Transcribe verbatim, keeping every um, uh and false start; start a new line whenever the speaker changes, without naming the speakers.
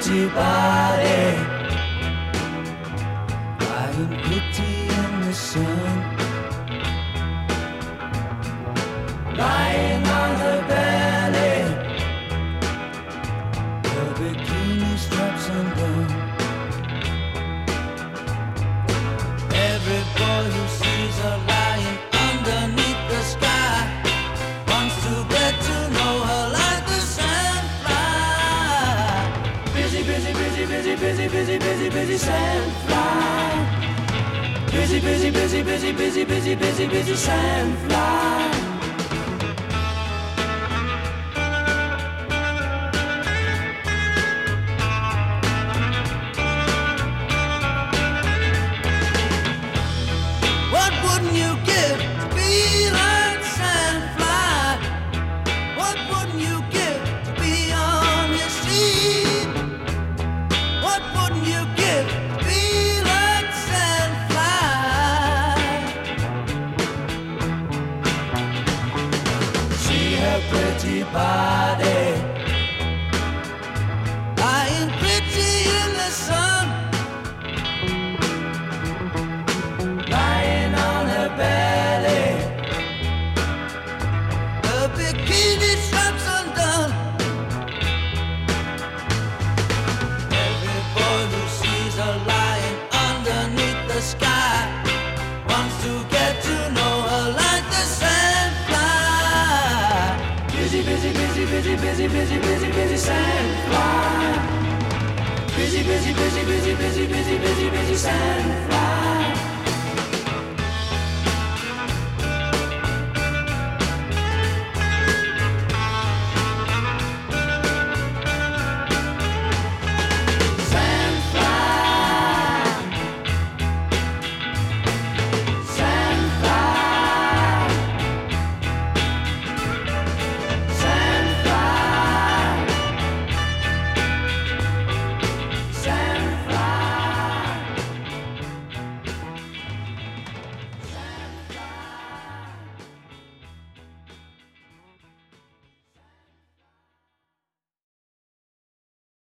pretty body, lying pretty in the sun, lying on her belly, her bikini straps undone. Every boy who sees her lying underneath the sky wants to get to know her like the sandfly. Busy, busy, busy, busy, busy, busy, busy, busy sandfly. Busy, busy, busy, busy, busy, busy, busy, busy sandfly. What wouldn't you give to be like sandfly? What wouldn't you give to be on your seat? What wouldn't you give to be like sandfly? See her pretty body, lying pretty in the sun, lying on her belly, her bikini straps undone. Every boy who sees her lying underneath the sky wants to get to know her like the sandfly. Busy, busy, busy, busy, busy, busy, busy, busy sandfly. Busy, busy, busy, busy, busy, busy.